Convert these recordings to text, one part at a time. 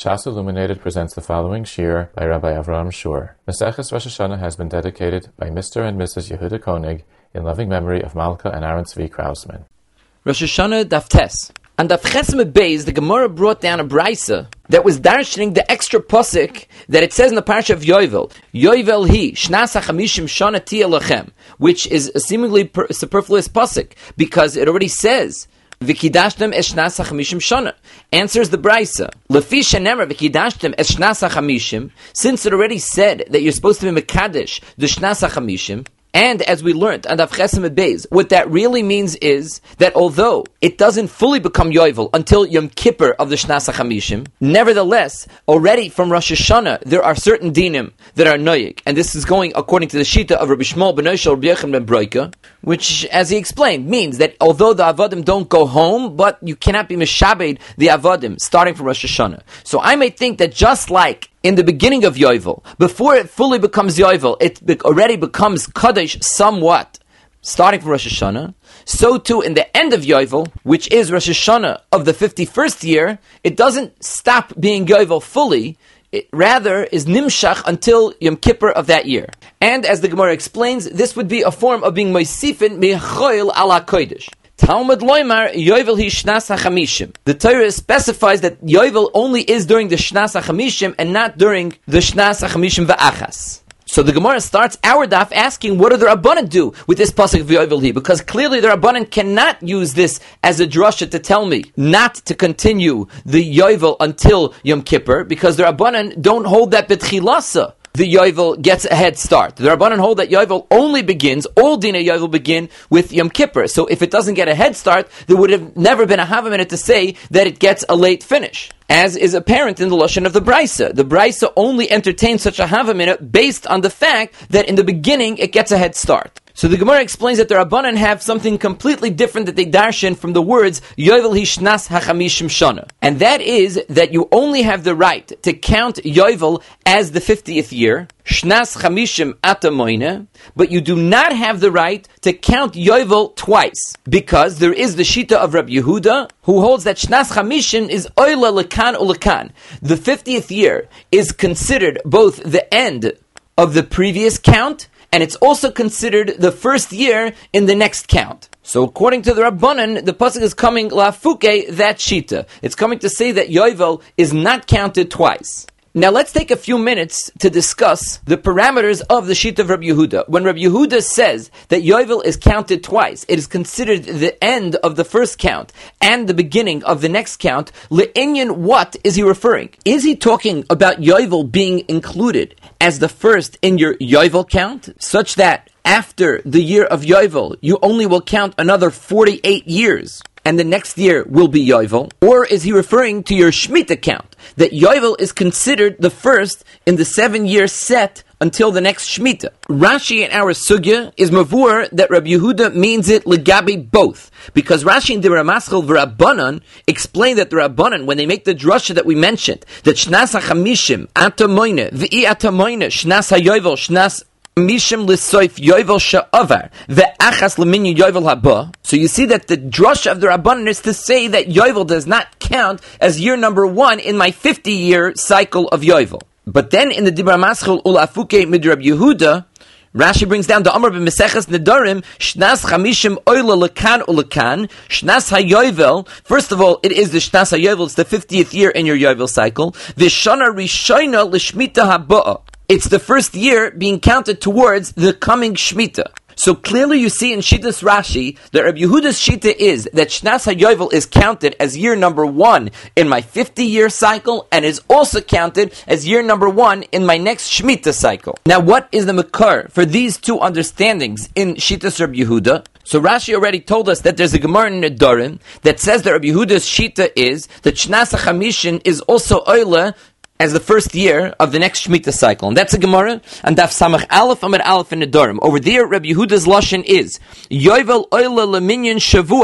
Shas Illuminated presents the following shir by Rabbi Avraham Shur. Maseches Rosh Hashanah has been dedicated by Mr. and Mrs. Yehuda Koenig in loving memory of Malka and Aaron Tzvi Krausman. Rosh Hashanah Daf Tes. On Daf Chesed Beis, the Gemara brought down a brisa that was darshaning the extra pasuk that it says in the parasha of Yovel. Yovel hi shnas hachamishim shana tia lachem, which is a seemingly superfluous pasuk because it already says V'kidashtem es shnas hachamishim shana. Answers the brisa. Lefi shenemer v'kidashtem es shnas hachamishim. Since it already said that you're supposed to be mekadesh the shnas hachamishim, and as we learned on Daf Chesed Beis, what that really means is that although it doesn't fully become Yovel until Yom Kippur of the Shnas HaChamishim, nevertheless, already from Rosh Hashanah, there are certain dinim that are noyik, and this is going according to the Shita of Rabbi Shmuel ben Oshel Rabbi Yochanan ben Broika, which, as he explained, means that although the Avadim don't go home, but you cannot be Meshabed the Avadim, starting from Rosh Hashanah. So I may think that just like in the beginning of Yovel, before it fully becomes Yovel, it already becomes Kadesh somewhat, starting from Rosh Hashanah. So too in the end of Yovel, which is Rosh Hashanah of the 51st year, it doesn't stop being Yovel fully, it rather is Nimshach until Yom Kippur of that year. And as the Gemara explains, this would be a form of being Moisifin Me'choil ala Kodesh. Talmud Loimar Yovel hi Shnas HaChamishim. The Torah specifies that Yovel only is during the Shnas HaChamishim and not during the Shnas HaChamishim V'achas. So the Gemara starts our daf asking, what do the Rabbanan do with this pasuk of Yovel hi? Because clearly the Rabbanan cannot use this as a drasha to tell me not to continue the Yovel until Yom Kippur, because the Rabbanan don't hold that betchilasa the Yovel gets a head start. The Rabbanan hold that Yovel only begins, all Dina Yovel begin with Yom Kippur. So if it doesn't get a head start, there would have never been a Havamina to say that it gets a late finish, as is apparent in the Lashon of the Brisa. The Brisa only entertains such a Havamina based on the fact that in the beginning it gets a head start. So the Gemara explains that the Rabbanan have something completely different that they darshan from the words Yovel hi Shnas HaChamishim Shana. And that is that you only have the right to count Yovel as the 50th year, Shnas Chamishim Atamoine, but you do not have the right to count Yovel twice, because there is the Shita of Rabbi Yehuda, who holds that Shnas Chamishim is Oila Lekan Ulekan. The 50th year is considered both the end of the previous count, and it's also considered the first year in the next count. So according to the Rabbanan, the pasuk is coming lafuke that shita. It's coming to say that Yovel is not counted twice. Now let's take a few minutes to discuss the parameters of the Shita of Rabbi Yehuda. When Rabbi Yehuda says that Yovel is counted twice, it is considered the end of the first count and the beginning of the next count. Le'inyan, what is he referring? Is he talking about Yovel being included as the first in your Yovel count, such that after the year of Yovel, you only will count another 48 years, and the next year will be Yovel? Or is he referring to your Shemitah count, that Yovel is considered the first in the 7-year set until the next Shemitah? Rashi in our Sugya is mavur that Rabbi Yehuda means it legabi both, because Rashi and the Ramaschal v'Rabbanan explain that the Rabbanan, when they make the drasha that we mentioned, that Shnas HaChamishim Atamoine v'i Atamoine Shnas HaYovel Shnas Mishim L'Soif Yovel Sha'avar Ve'achas L'Minyan Yovel Haba. So you see that the drush of the Rabbanan is to say that Yovel does not count as year number 1 in my 50-year cycle of Yovel. But then in the Dibra Maschel Ulafuke Mid Rabbi Yehuda, Rashi brings down the Amar b'Meseches Nedarim, Shnas Chamishim Oila Lekan Ulekan, Shnas HaYovel. First of all, it is the Shnas HaYovel, it's the 50th year in your Yovel cycle. V'Shana Rishayna L'Shmita Haba'a. It's the first year being counted towards the coming Shemitah. So clearly you see in Shittas Rashi that Rabbi Yehuda's Shita is that Shnas HaYovel is counted as year number 1 in my 50-year cycle, and is also counted as year number 1 in my next Shemitah cycle. Now what is the Makar for these two understandings in Shittas Rabbi Yehuda? So Rashi already told us that there's a Gemara in Nedarim that says that Rabbi Yehuda's Shita is that Shnas HaChamishin is also Oila as the first year of the next Shemitah cycle. And that's a Gemara, and Daf Samach Aleph Amid Aleph in Nedarim. Over there, Rabbi Yehuda's Lashon is Yovel Oila Leminyan Shavua.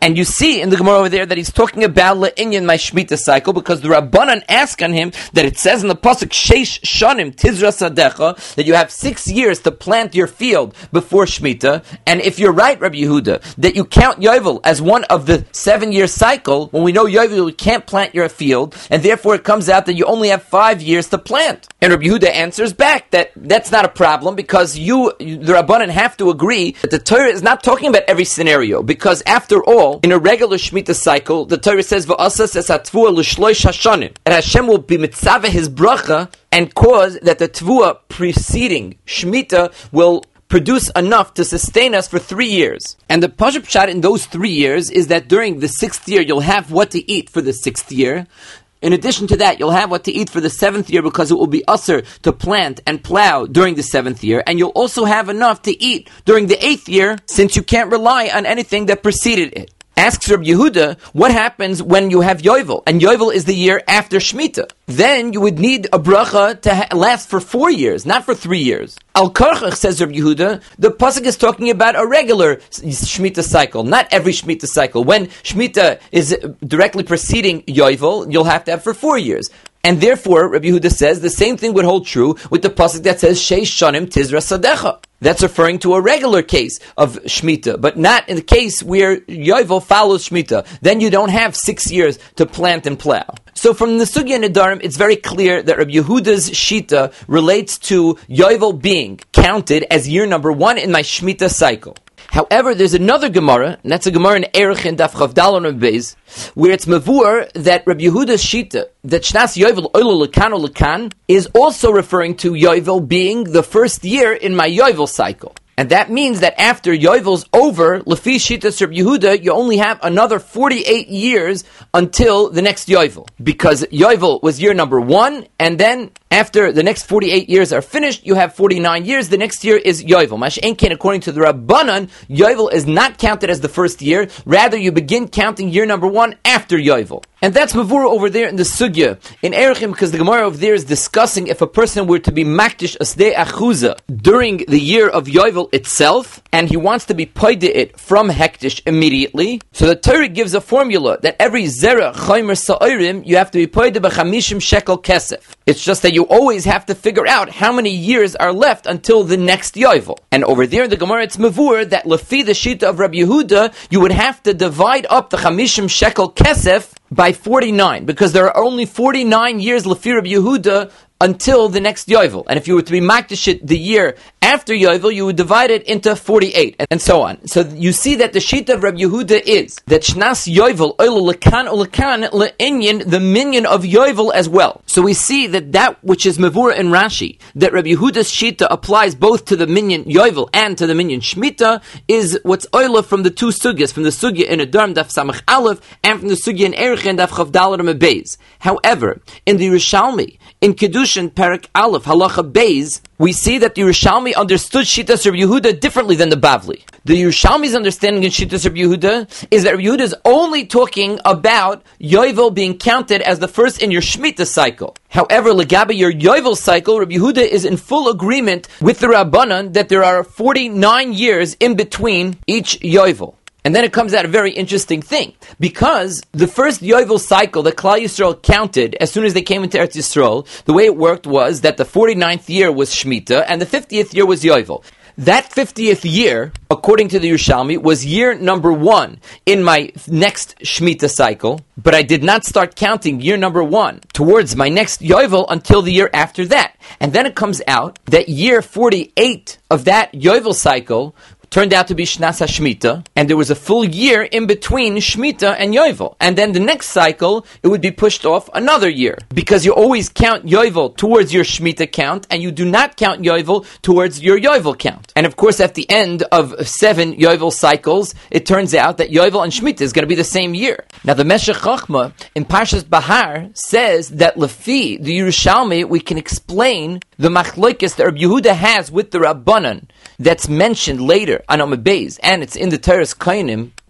And you see in the Gemara over there that he's talking about le'inyan my Shemitah cycle, because the Rabbanan ask on him that it says in the pasuk Sheish Shanim Tizra Sadecha that you have 6 years to plant your field before Shemitah. And if you're right, Rabbi Yehuda, that you count Yovel as one of the 7-year cycle, when we know Yovel, you can't plant your field, and therefore it comes out that you only have 5 years to plant. And Rabbi Yehuda answers back that that's not a problem, because the Rabbanan have to agree that the Torah is not talking about every scenario, because after all, in a regular Shemitah cycle, the Torah says V'asas es hatvua l'shloish hashanim, and Hashem will be mitzaveh his bracha and cause that the tvua preceding Shemitah will produce enough to sustain us for 3 years. And the Pashup Pshat in those 3 years is that during the 6th year you'll have what to eat for the 6th year. In addition to that, you'll have what to eat for the 7th year, because it will be usher to plant and plow during the 7th year, and you'll also have enough to eat during the 8th year, since you can't rely on anything that preceded it. Asks Rabbi Yehuda, what happens when you have Yovel? And Yovel is the year after Shemitah. Then you would need a bracha to last for 4 years, not for 3 years. Al Karchach, says Rabbi Yehuda, the pasuk is talking about a regular Shemitah cycle, not every Shemitah cycle. When Shemitah is directly preceding Yovel, you'll have to have for 4 years. And therefore, Rabbi Yehuda says the same thing would hold true with the pasuk that says Sheish Shanim Tizra Sadecha. That's referring to a regular case of Shemitah, but not in the case where Yovel follows Shemitah. Then you don't have 6 years to plant and plow. So from the Sugya Nedarim, it's very clear that Rabbi Yehuda's Shita relates to Yovel being counted as year number 1 in my Shemitah cycle. However, there's another Gemara, and that's a Gemara in Erech and Daf Chavdal on Beis, where it's mavur that Rabbi Yehuda's Shita, that Shnas Yovel Oilo Lekan o Lekan, is also referring to Yovel being the first year in my Yovel cycle. And that means that after Yovel's over, Lefi Shitas Rabbi Yehuda, you only have another 48 years until the next Yovel. Because Yovel was year number 1, and then after the next 48 years are finished, you have 49 years. The next year is Yovel. Mash'en Kein, according to the Rabbanan, Yovel is not counted as the first year. Rather, you begin counting year number 1 after Yovel. And that's Mavura over there in the Sugya, in Erechim, because the Gemara over there is discussing if a person were to be Makdish Asdei Achuza during the year of Yovel itself, and he wants to be Poide it from Hektish immediately. So the Torah gives a formula that every Zera Chaymer Sa'irim, you have to be Poide B'chamishim Shekel Kesef. It's just that you always have to figure out how many years are left until the next Yovel. And over there in the Gemara, it's Mavur that Lefi the Shita of Rabbi Yehuda, you would have to divide up the Chamishim Shekel Kesef by 49, because there are only 49 years Lefi Rabbi Yehuda until the next Yovel. And if you were to be Makdish the year after Yovel, you would divide it into 48, and so on. So you see that the Shita of Rabbi Yehuda is that Shnas Yovel, Oilo Lekan o Lekan, Le'inyan, the minion of Yovel as well. So we see that which is Mavura in Rashi, that Rabbi Yehuda's Shita applies both to the minion Yovel and to the minion Shemitah, is what's Oila from the two Sugyas, from the Sugya in Adarm Daf Samach Aleph, and from the Sugya in Erech and Daf Chavdal Rama Beis. However, in the Yerushalmi, in Kedushin Perek Aleph Halacha Beis, we see that the Yerushalmi understood Shitas Rabbi Yehuda differently than the Bavli. The Yerushalmi's understanding in Shitas Rabbi Yehuda is that Rabbi Yehuda is only talking about Yovel being counted as the first in your Shemitah cycle. However, Legabe your Yovel cycle, Rabbi Yehuda is in full agreement with the Rabbanan that there are 49 years in between each Yovel. And then it comes out a very interesting thing, because the first Yovel cycle that Klal Yisrael counted as soon as they came into Eretz Yisrael, the way it worked was that the 49th year was Shemitah and the 50th year was Yovel. That 50th year, according to the Yerushalmi, was year number 1 in my next Shemitah cycle, but I did not start counting year number 1 towards my next Yovel until the year after that. And then it comes out that year 48 of that Yovel cycle turned out to be Shnas HaShemitah, and there was a full year in between Shemitah and Yovel. And then the next cycle, it would be pushed off another year, because you always count Yovel towards your Shemitah count, and you do not count Yovel towards your Yovel count. And of course, at the end of 7 Yovel cycles, it turns out that Yovel and Shemitah is going to be the same year. Now, the Meshech Chochmah in Parshas Bahar says that Lefi, the Yerushalmi, we can explain the machlokes that Rabbi Yehuda has with the Rabbanan that's mentioned later on Amud Beis, and it's in the Teres Kainim,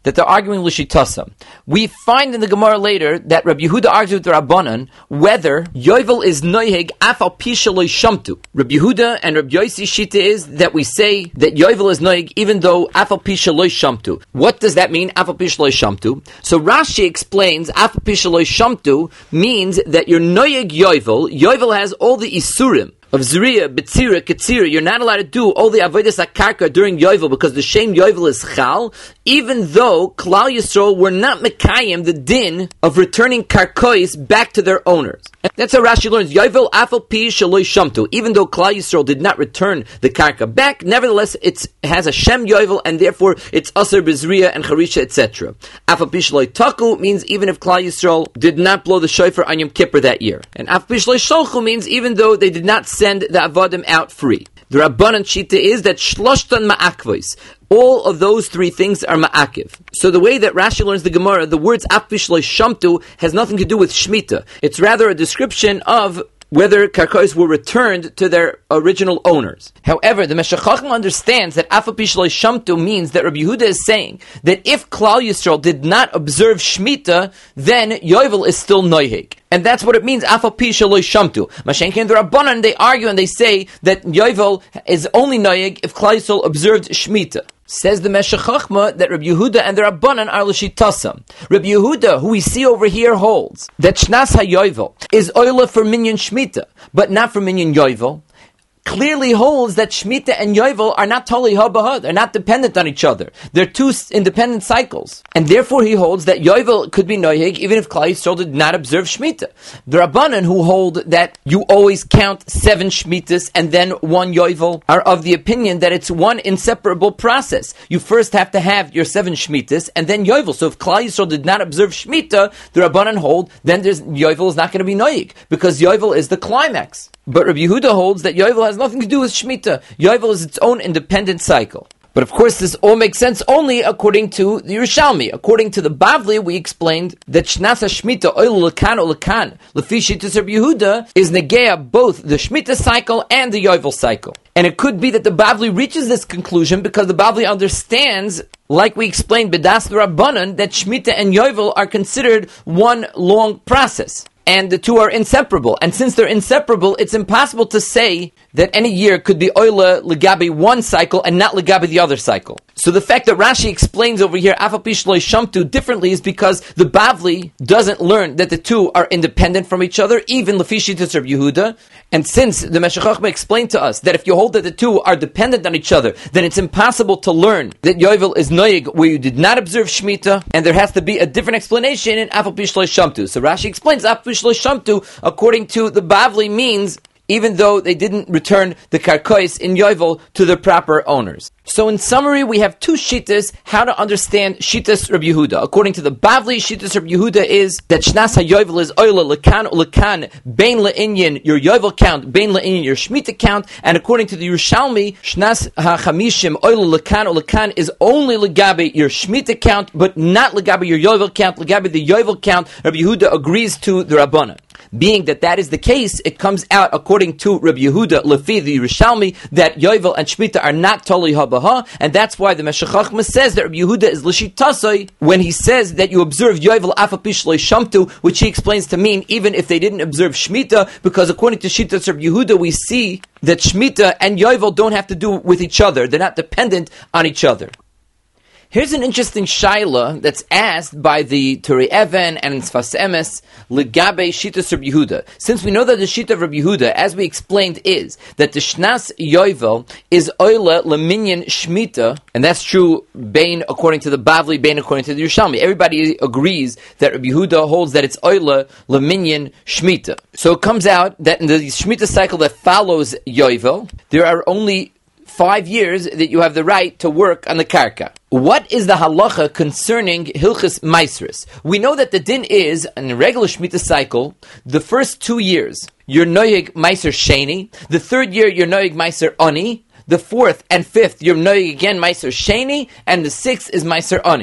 that they're arguing l'shitasa. We find in the Gemara later that Rabbi Yehuda argues with the Rabbanan whether Yovel is noiheg afal pisha lo shamtu. Rabbi Yehuda and Rabbi Yossi shita is that we say that Yovel is noiheg even though afal pisha lo shamtu. What does that mean? Afal pisha lo shamtu. So Rashi explains afal pisha lo shamtu means that you're noiheg Yovel. Yovel has all the isurim of Zriya, Betzira, Ketzira. You're not allowed to do all the Avodas HaKarka during Yovel because the Shem Yovel is Chal, even though Klal Yisrael were not Mekayim the din of returning Karkois back to their owners. And that's how Rashi learns, Yovel Afal Pi Shaloi Shamtu. Even though Klal Yisrael did not return the Karka back, nevertheless it has a Shem Yovel and therefore it's Aser Bezriya and Charisha, etc. Afal Pi Shaloi Taku means even if Klal Yisrael did not blow the shofar on Yom Kippur that year. And Afal Pi Shaloi Sholchu means even though they did not send the Avodim out free. The Rabbanan Shita is that Shloshtan Ma'akvos. All of those three things are ma'akiv. So the way that Rashi learns the Gemara, the words afish lo shamtu has nothing to do with Shemitah. It's rather a description of whether karkois were returned to their original owners. However, the Meshech Chochmah understands that afapish lo shamtu means that Rabbi Yehuda is saying that if Klal Yisrael did not observe Shemitah, then Yovel is still noiheg. And that's what it means, afapish lo shamtu. Mashenkin the Rabbanan, they argue and they say that Yovel is only noiheg if Klal Yisrael observed Shemitah. Says the Meshech Chochmah that Rabbi Yehuda and the Rabbanan are l'shitasa. Rabbi Yehuda, who we see over here, holds that Shnas HaYovel is oila for minyan Shemitah, but not for minyan Yovel. Clearly holds that Shemitah and Yovel are not totally ha-bah-ha. They're not dependent on each other. They're two independent cycles. And therefore he holds that Yovel could be noiheg even if Klal Yisrael did not observe Shemitah. The Rabbanan who hold that you always count 7 Shemitahs and then 1 Yovel are of the opinion that it's one inseparable process. You first have to have your 7 Shemitahs and then Yovel. So if Klal Yisrael did not observe Shemitah, the Rabbanan hold, then Yovel is not going to be noiheg because Yovel is the climax. But Rabbi Yehuda holds that Yovel has nothing to do with Shemitah. Yovel is its own independent cycle. But of course, this all makes sense only according to the Yerushalmi. According to the Bavli, we explained that Shnas HaShemitah, Oil Lekan Olekan, Lefi Shittas Rabbi Yehuda, is negea both the Shemitah cycle and the Yovel cycle. And it could be that the Bavli reaches this conclusion because the Bavli understands, like we explained, B'das Rabbanan, that Shemitah and Yovel are considered one long process. And the two are inseparable. And since they're inseparable, it's impossible to say that any year could be oila legabi one cycle and not legabi the other cycle. So the fact that Rashi explains over here afapish lo shamtu differently is because the Bavli doesn't learn that the two are independent from each other, even lefi shittas Rabbi Yehuda. And since the Meshech Chochmah explained to us that if you hold that the two are dependent on each other, then it's impossible to learn that Yovel is noyeg where you did not observe Shemitah, and there has to be a different explanation in afapish lo shamtu. So Rashi explains afapish lo shamtu according to the Bavli means even though they didn't return the karkois in Yovel to their proper owners. So in summary, we have 2 shittas how to understand shittas Rabbi Yehuda. According to the Bavli, shittas Rabbi Yehuda is that Shnas HaYovel is oila lekan ulekan bein le'inyan your Yovel count, bein le'inyan your Shemitah count, and according to the Yerushalmi, Shnas HaChamishim oila lekan ulekan is only legabe your Shemitah count, but not legabe your Yovel count. Legabe the Yovel count, Rabbi Yehuda agrees to the Rabbanan. Being that is the case, it comes out according to Rabbi Yehuda, Lefi the Yerushalmi, that Yovel and Shemitah are not totally ha-bah-ha, and that's why the Meshech Chochmah says that Rabbi Yehuda is l'shitasoi when he says that you observe Yovel afapish lo shamtu, which he explains to mean even if they didn't observe Shemitah, because according to Shittas Rabbi Yehuda, we see that Shemitah and Yovel don't have to do with each other; they're not dependent on each other. Here's an interesting shaila that's asked by the Turei Even and in Sfas Emes, Legabe Shittas Rabbi Yehuda. Since we know that the Shita of Rabbi Yehuda, as we explained, is that the Shnas Yovel is oila leminyan Shemitah, and that's true Bain according to the Bavli, Bain according to the Yerushalmi. Everybody agrees that Rabbi Yehuda holds that it's oila leminyan Shemitah. So it comes out that in the Shemitah cycle that follows Yovel, there are only 5 years that you have the right to work on the karka. What is the halacha concerning Hilchis Maisris? We know that the din is, in a regular Shemitah cycle, the first 2 years, you're noyeg Maiser Sheni, the 3rd year, you're noyeg Maiser Ani, the 4th and 5th, you're noyeg again Maiser Sheni, and the 6th is Maiser Ani.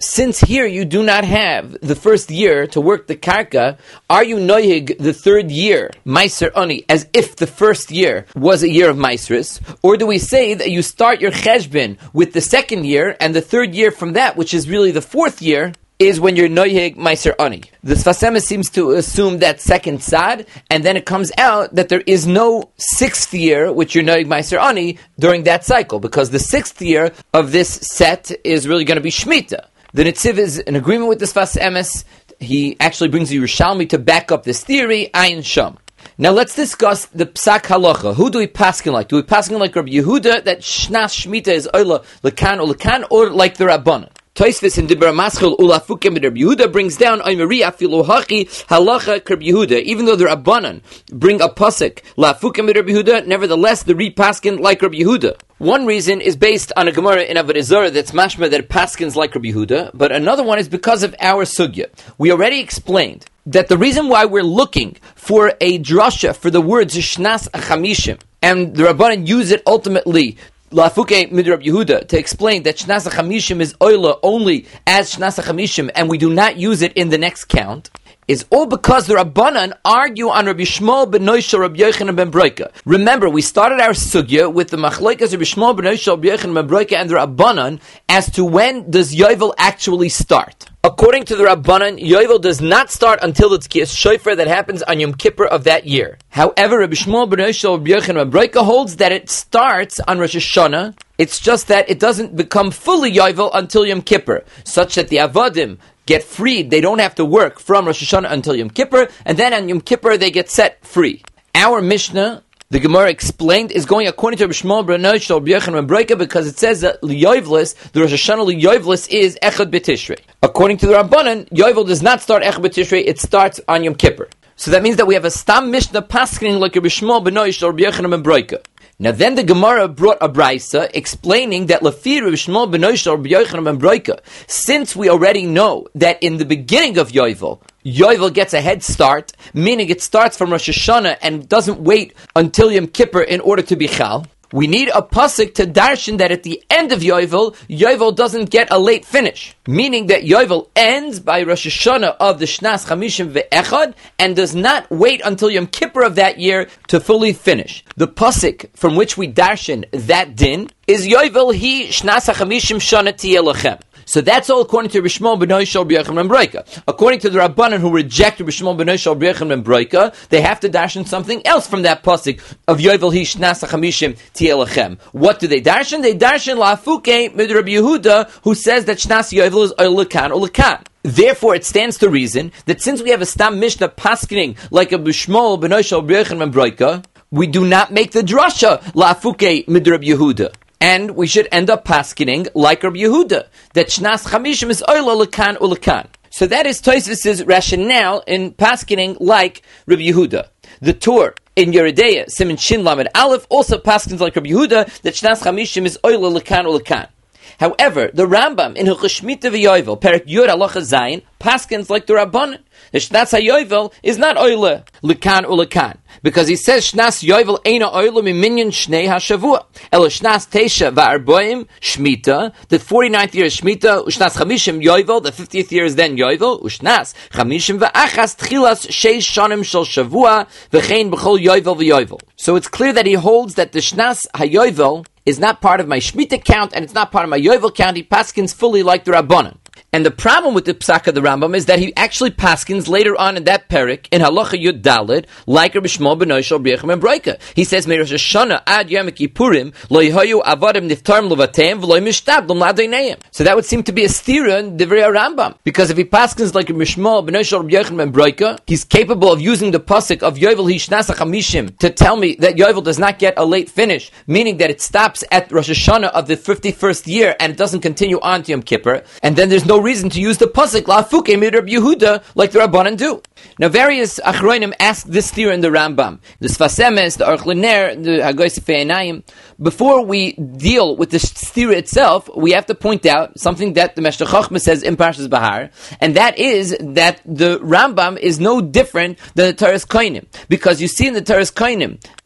since here you do not have the first year to work the karka, are you noyig the third year, Meiser Ani, as if the first year was a year of Meisris? Or do we say that you start your cheshbon with the second year, and the third year from that, which is really the fourth year, is when you're noyeg Meiser Ani? The Sfas Emes seems to assume that second sad, and then it comes out that there is no sixth year which you're noyeg Meiser Ani during that cycle, because the sixth year of this set is really going to be Shemitah. The Netziv is in agreement with the Sfas Emes. He actually brings the Yerushalmi to back up this theory, Ayin Sham. Now let's discuss the Psak Halacha. Who do we paskin like? Do we paskin like Rabbi Yehuda, that Shnas Shemitah is Oila Lekan or Lekan, or like the Rabbanan? Tosfos in Dibra Maschil Ulafuke mit Rabbi Yehuda brings down Oimeri Afilu Hachi Halacha Rabbi Yehuda. Even though the Rabbanan bring a pasuk Lafuke mit Rabbi Yehuda, nevertheless the repaskin like Rabbi Yehuda. One reason is based on a Gemara in Avodah Zarah that's mashma that paskins like Rabbi Yehuda, but another one is because of our sugya. We already explained that the reason why we're looking for a drasha for the words Shnas Chamishim, and the Rabbanan use it ultimately Lafuke mid Rabbi Yehuda to explain that Shnas Chamishim is oila only as Shnas Chamishim, and we do not use it in the next count, is all because the Rabbanan argue on Rabbi Shmuel ben Noshel Rabbi Yochanan ben Broika. Remember, we started our sugya with the machlokes Rabbi Shmuel ben Noshel Rabbi Yochanan ben Broika and the Rabbanan as to when does Yovel actually start. According to the Rabbanan, Yovel does not start until it's Kiyas Shofar that happens on Yom Kippur of that year. However, Rabbi Shmuel ben Noshel Rabbi Yochanan ben Broika holds that it starts on Rosh Hashanah. It's just that it doesn't become fully Yovel until Yom Kippur, such that the Avadim get freed. They don't have to work from Rosh Hashanah until Yom Kippur, and then on Yom Kippur they get set free. Our Mishnah, the Gemara explained, is going according to Rabbi Shmuel ben Noshel Rabbi Yochanan ben Broika, because it says that L'Yovelis, the Rosh Hashanah L'Yovelis is Echad B'Tishrei. According to the Rabbanan, Yovel does not start Echad B'Tishrei, it starts on Yom Kippur. So that means that we have a Stam Mishnah paskening like Rabbi Shmuel ben Noshel Rabbi Yochanan ben Broika. Now then the Gemara brought a Braisa explaining that Lefi Rabbi Shmuel ben Noshel Rabbi Yochanan ben Broika, since we already know that in the beginning of Yovel gets a head start, meaning it starts from Rosh Hashanah and doesn't wait until Yom Kippur in order to be Chal, we need a pasuk to darshan that at the end of Yovel doesn't get a late finish. Meaning that Yovel ends by Rosh Hashanah of the Shnas Chamishim Ve'echad and does not wait until Yom Kippur of that year to fully finish. The pasuk from which we darshan that din is Yovel hi Shnas Chamishim Shana Tiyeh Lachem. So that's all according to Rabbi Shmuel ben Noshel Rabbi Yochanan ben Broika. According to the Rabbanan who reject Rabbi Shmuel ben Noshel Rabbi Yochanan ben Broika, they have to darshan something else from that pasuk of Yovel hi Shnas Chamishim Tiyeh Lachem. What do they darshan? They darshan Lafuke mid Rabbi Yehuda, who says that Shnas Yovel is Oil Lekan or Lekan. Therefore, it stands to reason that since we have a Stam Mishnah paskening like Rabbi Shmuel ben Noshel Rabbi Yochanan ben Broika, we do not make the drasha Lafuke mid Rabbi Yehuda. And we should end up paskening like Rabbi Yehuda, that Shnas Chamishim is Oila Lekan Ulekan. So that is Tosfos' rationale in paskening like Rabbi Yehuda. The Tur in Yeridea, Siman Shin Lamed Aleph, also paskens like Rabbi Yehuda, that Shnas Chamishim is Oila Lekan Ulekan. However, the Rambam in Hilchos Shemitah v'Yovel, Perek Yud Halacha Zayin, paskens like the Rabbanan. The Shnas HaYovel is not Oila Lekan Ulekan, because he says Shnas Yovel Eina Oila Miminyan Shnei HaShavua. Ela Shnas Teisha Va'arboim Shemitah, the 49th year is Shemitah, Ushnas Chamishim Yovel, the 50th year is then Yovel, Ushnas Chamishim Va'achas Tchilas Sheish Shanim Shel Shavua, V'chein B'chol Yovel V'Yovel. So it's clear that he holds that the Shnas HaYovel is not part of my Shemitah count, and it's not part of my Yovel count. He paskins fully like the Rabbanan. And the problem with the Psak of the Rambam is that he actually paskins later on in that perik in Halacha Yud Daled like Rabbi Shmuel ben Noshel Rabbi Yochanan ben Broika. He says, "Me'Rosh Hashanah ad Yom Kippurim lo yehayu avadim niftarim levateim v'lo mishtadlum ladeineim." So that would seem to be a stira in Divrei Rambam, because if he paskins like Rabbi Shmuel ben Noshel Rabbi Yochanan ben Broika, he's capable of using the pasuk of Yovel hi Shnas Chamishim to tell me that Yovel does not get a late finish, meaning that it stops at Rosh Hashanah of the 51st year and it doesn't continue on to Yom Kippur, and then there's no reason to use the pasuk Lafuke mid Rabbi Yehuda like the Rabbanan do. Now, various Achronim ask this theory in the Rambam, the Sfas Emes, the Aruch LaNer, the Haggai Sifei Einayim. Before we deal with the theory itself, we have to point out something that the Meshech Chochmah says in Parshas Bahar, and that is that the Rambam is no different than the Toras Kohanim, because you see in the Toras Kohanim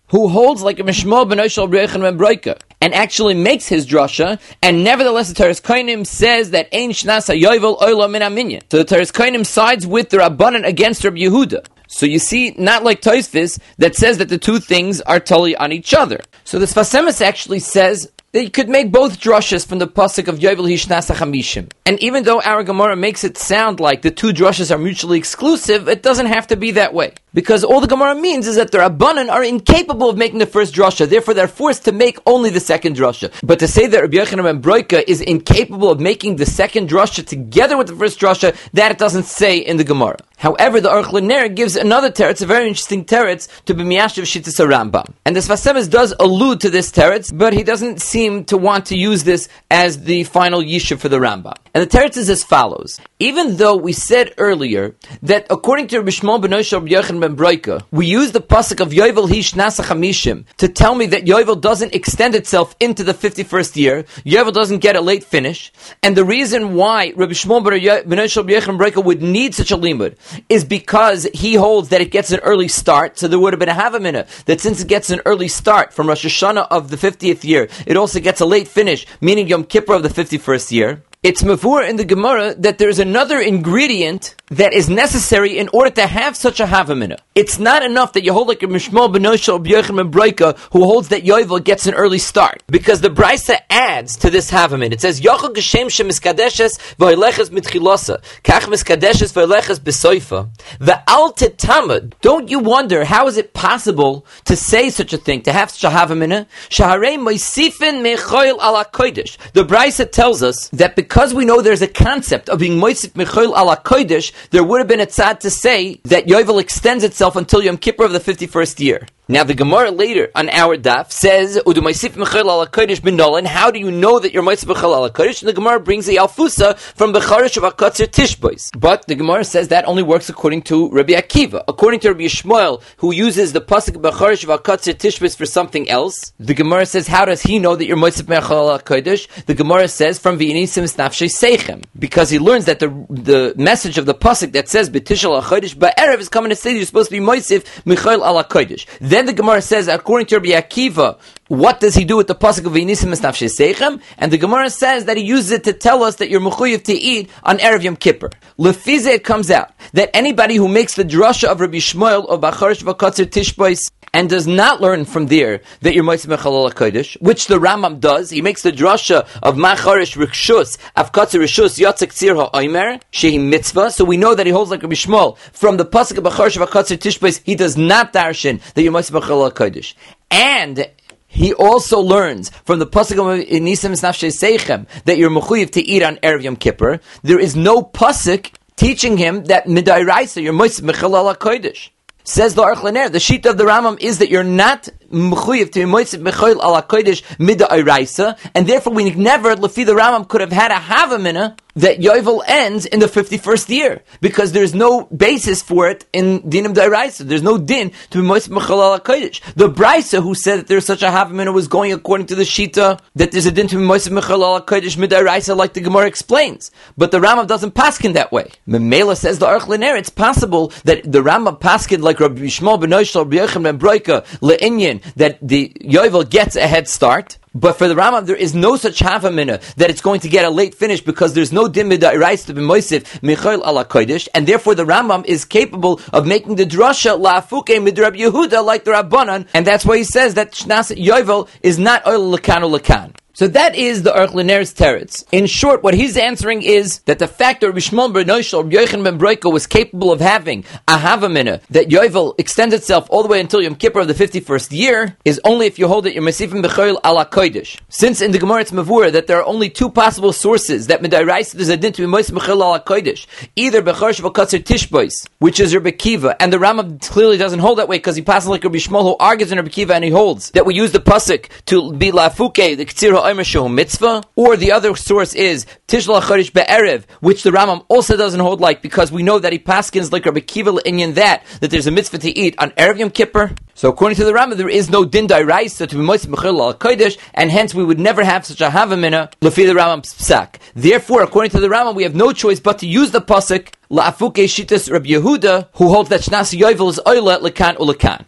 who holds like a Mishmol ben Oshel Rabbi Yochanan ben Broika, and actually makes his drasha, and nevertheless the Teres Kohanim says that Ein Shnas HaYovel Oila Min HaMinyan. So the Teres Kohanim sides with the Rabbanan against Rabbi Yehuda. So you see, not like Tosfos that says that the two things are totally on each other. So the Sfas Emes actually says that you could make both drushes from the pasuk of Yovel Hishnas HaChamishim. And even though our Gemara makes it sound like the two drushes are mutually exclusive, it doesn't have to be that way. Because all the Gemara means is that the Rabbanan are incapable of making the first drasha, therefore they're forced to make only the second drasha. But to say that Rabbi Yochanan ben Broika is incapable of making the second drasha together with the first drasha, that it doesn't say in the Gemara. However, the Aruch LaNer gives another teretz, a very interesting teretz, to be Miyashiv Shittas HaRambam. And the Sfas Emes does allude to this teretz, but he doesn't seem to want to use this as the final yishuv for the Rambam. And the teretz is as follows. Even though we said earlier that according to Rabbi Shmuel ben Oshel Rabbi Yochanan ben Broika, we use the pasuk of Yovel Hi Shnas HaChamishim to tell me that Yovel doesn't extend itself into the 51st year, Yovel doesn't get a late finish, and the reason why Rabbi Shmuel ben Oshel Rabbi Yochanan ben Broika would need such a limud is because he holds that it gets an early start, so there would have been a havamina, that since it gets an early start from Rosh Hashanah of the 50th year, it also gets a late finish, meaning Yom Kippur of the 51st year. It's mavur in the Gemara that there's another ingredient that is necessary in order to have such a havamina. It's not enough that you hold like a Mishmol ben Oshel Rabbi Yochanan ben Broika who holds that Yovel gets an early start. Because the Brisa adds to this havamina. It says, Yochel Geshem Shemiskadeshes v'oileches mitchilasa, kach miskadeshes v'oileches besoifa, v'al tetamad. Don't you wonder, how is it possible to say such a thing, to have such a havamina? Shaharei moisifin mechoil ala kodesh. The Brisa tells us that because we know there's a concept of being moisif mechoil ala kodesh, there would have been a tzad to say that Yovel extends itself until Yom Kippur of the 51st year. Now the Gemara later on our daf says, Udu Moisif Mechel ala Kodesh bin Nolan, how do you know that you're Moisif Mechel ala Kodesh? And the Gemara brings the Alfusa from Becharish of Akatzer Tishbois. But the Gemara says that only works according to Rabbi Akiva. According to Rabbi Yishmael, who uses the pasuk Becharish of Akatzer Tishbois for something else, the Gemara says, how does he know that you're Moisif Mechel ala Kodesh? The Gemara says, from V'inisim Snafshei Seichem, because he learns that the message of the pasuk that says B'tishal ala Kodesh Ba'erev is coming to say that you're supposed to be Moisif Mechel ala Kodesh. Then the Gemara says, according to Rabbi Akiva, what does he do with the pasuk of V'inisim Esnafshei Seichem? And the Gemara says that he uses it to tell us that you're mechuyev to eat on Erev Yom Kippur. Lefize, it comes out that anybody who makes the drasha of Rabbi Shmuel or Bacharish Vakatzer Tishbois and does not learn from there that you're Moisef Mechel ala Kodesh, which the Rambam does, he makes the drasha of Macharish Rikshus, Avkatzer Rishus, Yatzek Tzir HaOimer, Shehi Mitzvah, so we know that he holds like Rabbi Shmuel. From the pasuk of Bacharish Vakatzer Tishbois, he does not darshan that you're Moisef Mechel ala Kodesh. And he also learns from the pasuk of Nisim Snafshei Seichem that you're mechuyev to eat on Erev Yom Kippur. There is no pasuk teaching him that midairaisa you're Moisef Mechel ala Kodesh. Says the Aruch LaNer, the sheet of the Rambam is that you're not mechuyev to be Moisef Mechel ala Kodesh midairaisa, and therefore we never, lefi the Rambam, could have had a havamina that Yovel ends in the 51st year, because there's no basis for it in Dinim D'Oraisa. There's no din to be Moisef Mechel ala Kodesh. The Brisa who said that there's such a havamina was going according to the Shita that there's a din to be Moisef Mechel ala Kodesh midairaisa, like the Gemara explains. But the Rambam doesn't paskin that way. Memela, says the Aruch LaNer, it's possible that the Rambam paskin like Rabbi Shmuel ben Oshel Rabbi Yochanan ben Broika le'inyan that the Yovel gets a head start. But for the Rambam, there is no such havamina that it's going to get a late finish because there's no din midairaisa to be Moisef Mechel ala Kodesh, and therefore the Rambam is capable of making the drasha la'afuke mid Rabbi Yehuda like the Rabbanan, and that's why he says that Shnas Yovel is not oil lekan or lekan. So that is the Aruch LaNer's teretz. In short, what he's answering is that the fact that Rabbi Shmuel ben Oshel Rabbi Yochanan ben Broika was capable of having a havamina that Yovel extends itself all the way until Yom Kippur of the 51st year is only if you hold it you're Mesifim B'choil ala Kodesh. Since in the Gemara it's Mavur that there are only two possible sources that Midairaisa there's a din to be Mesifim B'choil ala Kodesh, either Becharish Vakatzer Tishbois, which is Rabbi Akiva, and the Rambam clearly doesn't hold that way because he passes like Rabbi Shmuel who argues in Rabbi Akiva, and he holds that we use the pasuk to be La'afuke, the K'tzir Mitzvah, or the other source is Tishla Charish Be'erev, which the Rambam also doesn't hold like, because we know that he paskins like Rabbi Akiva Inyan that there's a mitzvah to eat on Erev Yom Kippur. So according to the Rambam, there is no din d'oraisa to be Moisef Mechel ala Kodesh, and hence we would never have such a havamina lefi the Rambam's psak. Therefore, according to the Rambam, we have no choice but to use the pasuk La'afuke Shitas Rabbi Yehuda, who holds that Shnas Yovel is oila lekan ulekan.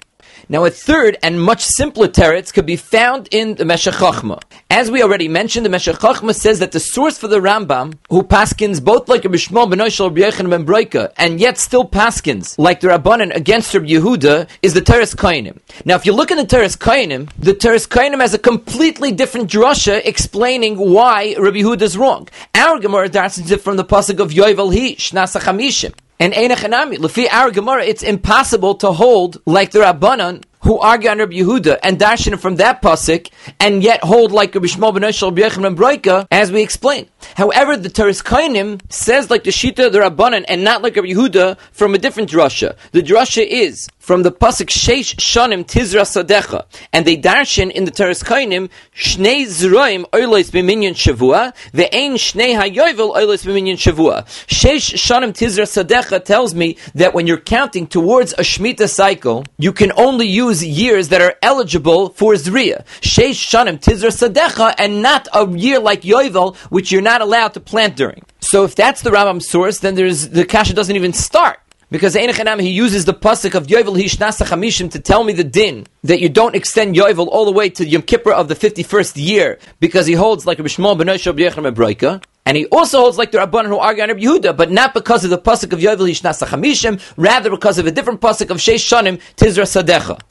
Now a third and much simpler teretz could be found in the Meshech Chochmah. As we already mentioned, the Meshech Chochmah says that the source for the Rambam, who paskins both like Rabbi Shmuel ben Oshel, Rabbi Yochanan ben Broika, and yet still paskins like the Rabbanan against Rabbi Yehuda, is the Teres Kohanim. Now if you look at the Teres Kohanim has a completely different drasha explaining why Rabbi Yehuda is wrong. Our Gemara darsens it from the pasuk of Yovel Hi, Shnas HaChamishim. And Einachanami, Lefi our Gemara, it's impossible to hold like the Rabbanan who argue on Rabbi Yehuda and darshan from that pasuk, and yet hold like Rabbi Shmuel ben Oshel, Rabbi Yochanan ben Broika, as we explained. However, the Teres Kohanim says like the Shita of the Rabbanan and not like Rabbi Yehuda from a different drasha. The drasha is from the pasuk Sheish Shanim Tizra Sadecha, and they darshan in the Teres Kohanim Shnei Zroim Oilos B'Minyan Shavua ve'ein Shnei HaYovel Oilos B'Minyan Shavua. Sheish Shanim Tizra Sadecha tells me that when you're counting towards a Shemitah cycle, you can only use years that are eligible for Zriya. Sheish Shanim Tizra Sadecha, and not a year like Yovel, which you're not allowed to plant during. So if that's the Rambam source, then the kasha doesn't even start. Because Einachanam, he uses the pasuk of Yovel Hi Shnas HaChamishim to tell me the din that you don't extend Yovel all the way to Yom Kippur of the 51st year, because he holds like Rabbi Shmuel ben Oshel, Rabbi Yochanan ben Broika, and he also holds like the Rabbanan who argue on Rabbi Yehuda, but not because of the pasuk of Yovel Hi Shnas HaChamishim, rather because of a different pasuk of Sheish Shanim Tizra Sadecha.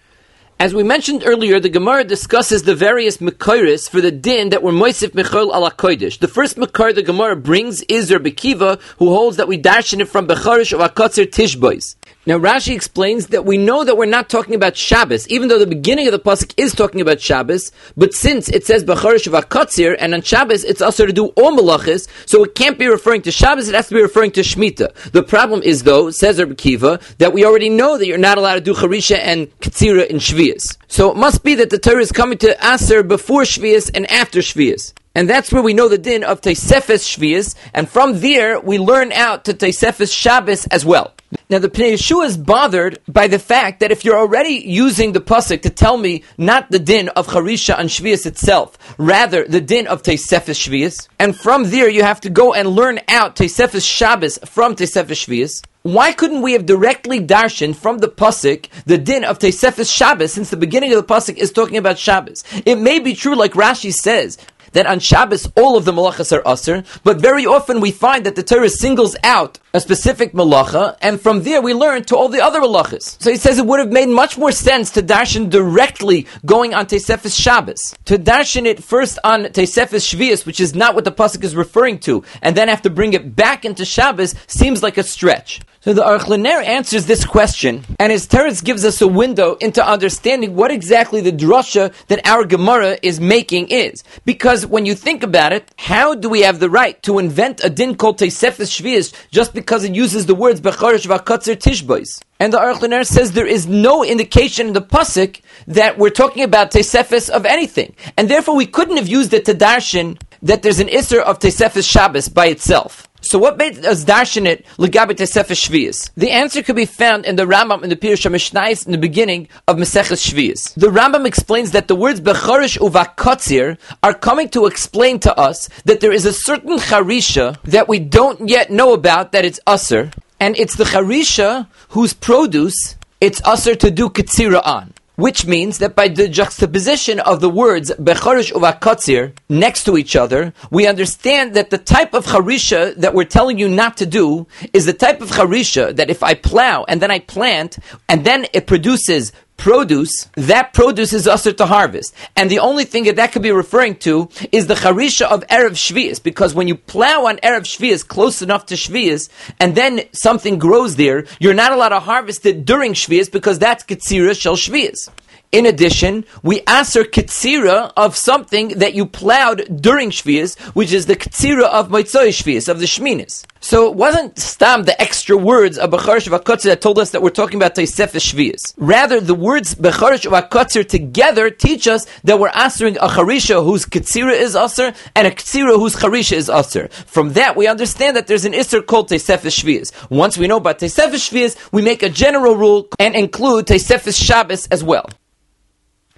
As we mentioned earlier, the Gemara discusses the various Mekoros for the din that were Moisif Mechol ala Kodesh. The first Mekor the Gemara brings is Rabbi Kiva, who holds that we darshan it from Becharish of Akotzer Tishbois. Now Rashi explains that we know that we're not talking about Shabbos, even though the beginning of the pasuk is talking about Shabbos, but since it says Becharish of Akotzer, and on Shabbos it's also to do all malachis, so it can't be referring to Shabbos, it has to be referring to Shemitah. The problem is, though, says Rabbi Kiva, that we already know that you're not allowed to do Charisha and Ketzira in Shvius. So it must be that the Torah is coming to Aser before Shvius and after Shvius. And that's where we know the din of Tosefes Shvius, and from there we learn out to Tosefes Shabbos as well. Now the Pnei Yeshua is bothered by the fact that if you're already using the pasuk to tell me not the din of Charisha on Shvius itself, rather the din of Tosefes Shvius, and from there you have to go and learn out Tosefes Shabbos from Tosefes Shvius, why couldn't we have directly darshan from the pasuk the din of Tosefes Shabbos, since the beginning of the pasuk is talking about Shabbos? It may be true, like Rashi says, that on Shabbos all of the malachas are aser, but very often we find that the Torah singles out a specific malacha, and from there we learn to all the other malachas. So he says it would have made much more sense to darshan directly going on Tosefes Shabbos. To darshan it first on Tosefes Shvius, which is not what the pasuk is referring to, and then have to bring it back into Shabbos, seems like a stretch. So the Aruch LaNer answers this question, and his teretz gives us a window into understanding what exactly the drasha that our Gemara is making is. Because when you think about it, how do we have the right to invent a din called Tosefes Shvius just because it uses the words Becharish v'Akotzer Tishbois? And the Aruch LaNer says there is no indication in the pasuk that we're talking about Tosefes of anything, and therefore we couldn't have used it to darshan that there's an Isser of Tosefes Shabbos by itself. So what made us darshan it legabe Tosefes Shvius? The answer could be found in the Rambam in the Pirush HaMishnayos in the beginning of Maseches Shvius. The Rambam explains that the words Becharish uvakotzir are coming to explain to us that there is a certain charisha that we don't yet know about, that it's aser, and it's the charisha whose produce it's aser to do ketzira on. Which means that by the juxtaposition of the words Becharish uvakotzir next to each other, we understand that the type of charisha that we're telling you not to do is the type of charisha that if I plow and then I plant and then it produces produce, that produce is usher to harvest. And the only thing that could be referring to is the charisha of Erev Shvius, because when you plow on Erev Shvius close enough to Shvius, and then something grows there, you're not allowed to harvest it during Shvius, because that's Ketzira Shel Shvius. In addition, we aser ketzira of something that you plowed during Shvius, which is the ketzira of Motzoi Shvius, of the Shminis. So it wasn't stam the extra words of Becharish v'Akotzer that told us that we're talking about Tosefes Shvius. Rather, the words Becharish v'Akotzer together teach us that we're asering a charisha whose ketzira is aser and a ketzira whose charisha is aser. From that, we understand that there's an isser called Tosefes Shvius. Once we know about Tosefes Shvius, we make a general rule and include Tosefes Shabbos as well.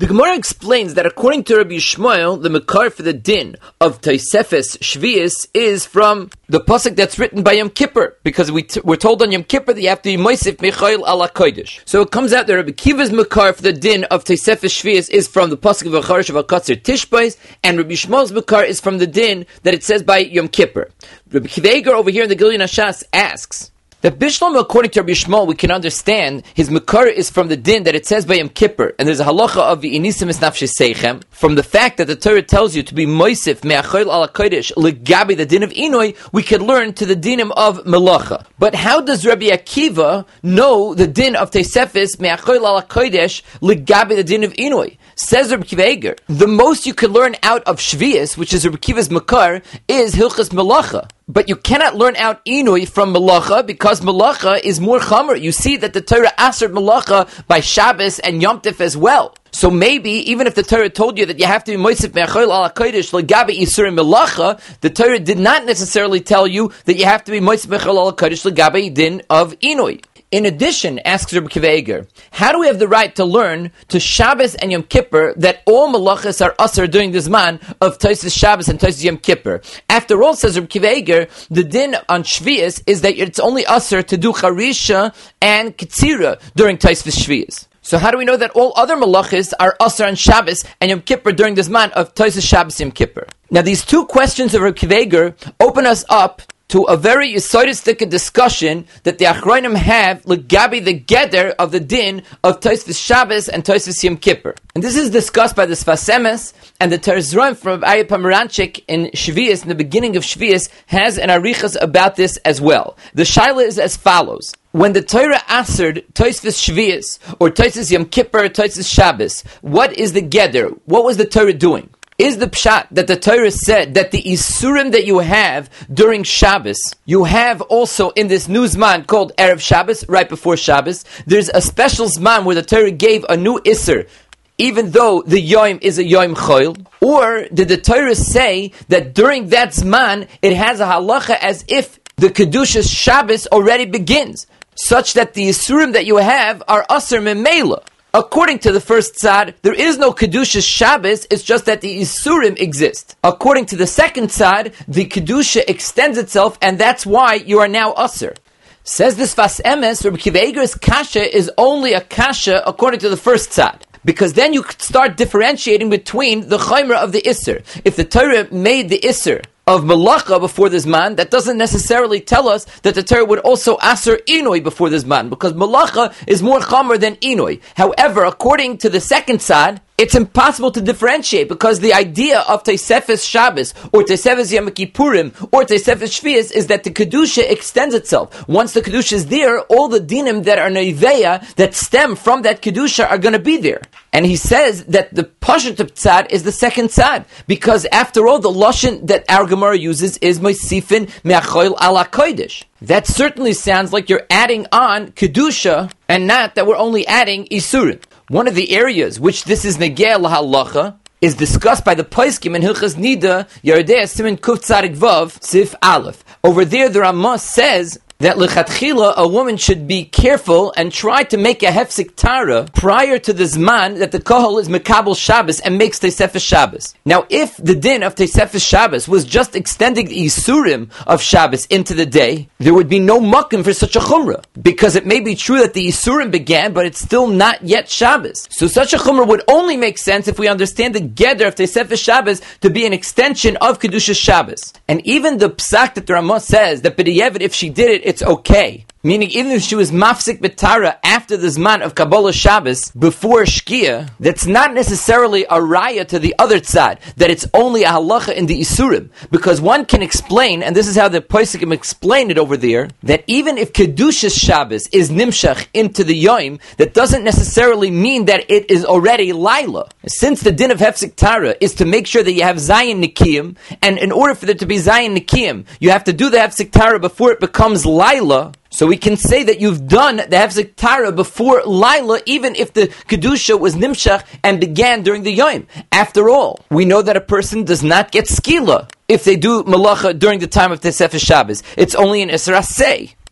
The Gemara explains that according to Rabbi Yishmael, the Makar for the din of Tosefes Shvius is from the pasuk that's written by Yom Kippur, because we're told on Yom Kippur that you have to be Moisef Mechail ala Kodesh. So it comes out that Rabbi Kiva's Makar for the din of Tosefes Shvius is from the pasuk of Acharish of Akatzir Tishbais, and Rabbi Yishmael's Makar is from the din that it says by Yom Kippur. Rabbi Kiva Eger over here in the Gilyon Hashas asks that Bishlam, according to Rabbi Yishmael, we can understand his Makar is from the din that it says by Yom Kippur, and there's a halacha of V'inisim es nafshe seichem, from the fact that the Torah tells you to be moisif me'achol ala kodesh legabi the din of Inoi, we could learn to the dinim of Melacha. But how does Rabbi Akiva know the din of Tosefes me'achol ala kodesh legabi the din of Inoi? Says Rabbi Kiva Eger, the most you could learn out of Shvius, which is Rabbi Kiva's Makar, is Hilchas Melacha. But you cannot learn out Inui from Melacha, because Melacha is more Chamer. You see that the Torah answered Melacha by Shabbos and Yom Tif as well. So maybe, even if the Torah told you that you have to be Moisef Me'achol ala Kodesh L'gabi Yisurim Melacha, the Torah did not necessarily tell you that you have to be Moisef Me'achol ala Kodesh L'gabi din of Inui. In addition, asks Rabbi Kiva Eger, how do we have the right to learn to Shabbos and Yom Kippur that all malachas are usher during the Zman of Tosefes Shabbos and Tosefes Yom Kippur? After all, says Rabbi Kiva Eger, the din on Shvius is that it's only usher to do Charisha and Ketzira during Tosefes Shvius. So how do we know that all other malachas are usher on Shabbos and Yom Kippur during the Zman of Tosefes Shabbos Yom Kippur? Now these two questions of Rabbi Kiva Eger open us up to a very yesodistic discussion that the Achronim have legabi the geder of the din of Tosefes Shabbos and Tosefes Yom Kippur. And this is discussed by the Sfas Emes, and the Terzroim from Aryeh Pomeranchik in Shvius, in the beginning of Shvius, has an arichas about this as well. The shaila is as follows. When the Torah answered Tosefes Shvius, or Tosefes Yom Kippur, or Tosefes Shabbos, what is the geder? What was the Torah doing? Is the pshat that the Torah said that the isurim that you have during Shabbos, you have also in this new zman called Erev Shabbos, right before Shabbos, there's a special zman where the Torah gave a new isur, even though the Yom is a Yom Choil? Or did the Torah say that during that zman, it has a halacha as if the Kedushas Shabbos already begins, such that the isurim that you have are asur memela? According to the first tzad, there is no Kedusha Shabbos, it's just that the Isurim exist. According to the second tzad, the Kedusha extends itself, and that's why you are now Asur. Says this Sfas Emes, Rabbi Kiva Eger's kasha is only a kasha according to the first tzad. Because then you could start differentiating between the chaymer of the Isser. If the Torah made the Isser of Malacha before this man, that doesn't necessarily tell us that the Torah would also aser Inoi before this man, because Malacha is more chamer than Inoi. However, according to the second side, it's impossible to differentiate, because the idea of Tosefes Shabbos, or Tosefes Yom Kippurim, or Tosefes Shvius is that the Kedusha extends itself. Once the Kedusha is there, all the dinim that are Neveya, that stem from that Kedusha, are going to be there. And he says that the Pashat Tzad is the second Tzad, because after all, the Lashon that our Gemara uses is Moisifin Me'achol ala Kodesh. That certainly sounds like you're adding on Kedusha, and not that we're only adding Isurim. One of the areas which this is negeh lahalacha is discussed by the Poskim in Hilchas Nida, Yardei Siman Kuf Tzadik Vav Sif Aleph. Over there, the Ramah says that lechatchila a woman should be careful and try to make a hefsek tara prior to the zman that the kohol is mekabel Shabbos and makes Tosefes Shabbos. Now, if the din of Tosefes Shabbos was just extending the isurim of Shabbos into the day, there would be no makim for such a chumrah, because it may be true that the isurim began, but it's still not yet Shabbos. So such a chumrah would only make sense if we understand the geder of Tosefes Shabbos to be an extension of Kedusha Shabbos. And even the psak that the Ramah says that b'diavad, if she did it, it's okay. Meaning, even if she was mafsik betara after the zman of Kabbalah Shabbos, before Shkia, that's not necessarily a raya to the other tzad, that it's only a halacha in the Isurim. Because one can explain, and this is how the Poskim explain it over there, that even if Kedushas Shabbos is nimshach into the Yom, that doesn't necessarily mean that it is already Laila. Since the din of Hefsik Tara is to make sure that you have Zayin Nikiyim, and in order for there to be Zayin Nikiyim, you have to do the Hefsik Tara before it becomes Laila. So we can say that you've done the Hefsek Tara before Laila, even if the Kedusha was Nimshach and began during the Yom. After all, we know that a person does not get Skila if they do Malacha during the time of Tosefes Shabbos. It's only an Isra Aseh.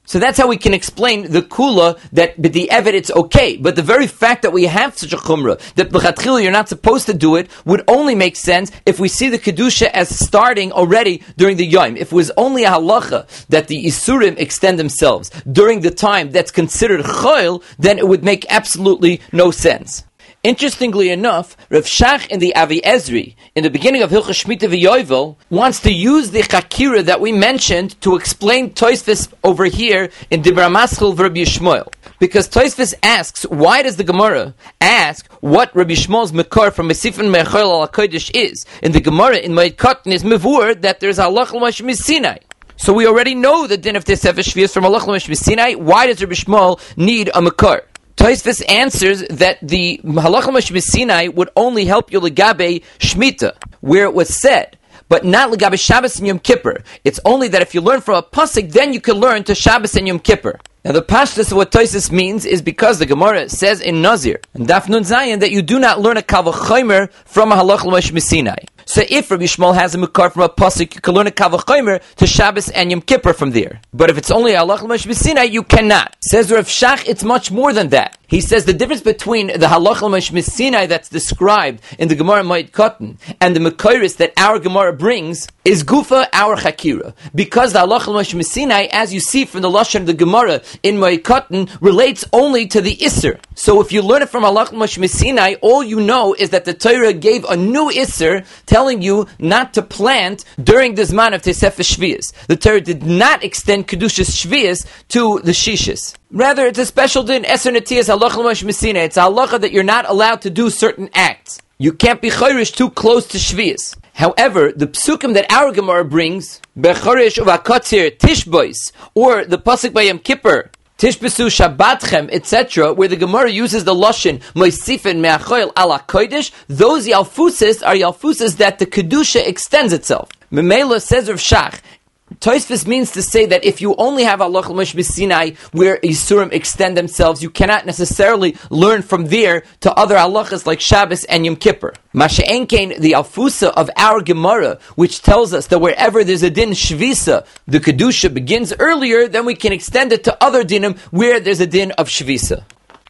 So that's how we can explain the kula that b'di'evet it's okay. But the very fact that we have such a chumrah, that b'chatchila you're not supposed to do it, would only make sense if we see the kedusha as starting already during the yom. If it was only a halacha that the isurim extend themselves during the time that's considered chol, then it would make absolutely no sense. Interestingly enough, Rav Shach in the Avi Ezri, in the beginning of Hilchos Shmita v'Yovel, wants to use the Chakira that we mentioned to explain Tosfos over here in Dibra Maschil v'Rabbi Yishmael. Because Tosfos asks, why does the Gemara ask what Rabbi Yishmael's Mekar from Mesifin Mechol al HaKodesh is? In the Gemara in Moed Katan is Mevur that there's Halach l'Moshe Sinai. So we already know the din of Tesefes Shvius from Halach l'Moshe Sinai. Why does Rabbi Yishmael need a Mekar? Tosfos answers that the Halach l'Moshe Sinai would only help you legabe Shemitah, where it was said, but not legabe Shabbos and Yom Kippur. It's only that if you learn from a pasuk, then you can learn to Shabbos and Yom Kippur. Now the pashtus of what Tosfos means is because the Gemara says in Nazir, and Daf Nun Zayin, that you do not learn a Kal V'chomer from a Halach l'Moshe Sinai. So if Rabbi Yishmael has a mukar from a pasuk, you can learn a Kal V'chomer to Shabbos and Yom Kippur from there. But if it's only a Halach l'Moshe Sinai, you cannot. Says Rav Shach, it's much more than that. He says the difference between the Halach l'Moshe Sinai that's described in the Gemara Moed Katan and the Mekairis that our Gemara brings is Gufa, our Chakira. Because the Halach l'Moshe Sinai, as you see from the Lashon of the Gemara in Moed Katan, relates only to the Isser. So if you learn it from Halach l'Moshe Sinai, all you know is that the Torah gave a new Isser telling you not to plant during the Zman of Tesefes Shvius. The Torah did not extend Kedushas Shvius to the Shishis. Rather, it's a special din, Eser Netiyas Halach l'Moshe Sinai. It's a halacha that you're not allowed to do certain acts. You can't be chayrish too close to Shvius. However, the psukim that our Gemara brings, Bechorish Uvakatzir Tishbois, or the pasuk by Yom Kippur, Tishbesu Shabbatchem, etc., where the Gemara uses the Lashon Moisifin Me'achoil ala Kodesh, those Yalfusis are Yalfusis that the Kedusha extends itself. Memela says Rav Shach, Tosfos means to say that if you only have Halach l'Moshe Sinai where Yisurim extend themselves, you cannot necessarily learn from there to other halachas like Shabbos and Yom Kippur. Masha'en Kain, the Alfusa of our Gemara, which tells us that wherever there's a din Shvisa, the Kedusha begins earlier, then we can extend it to other dinim where there's a din of Shvisa.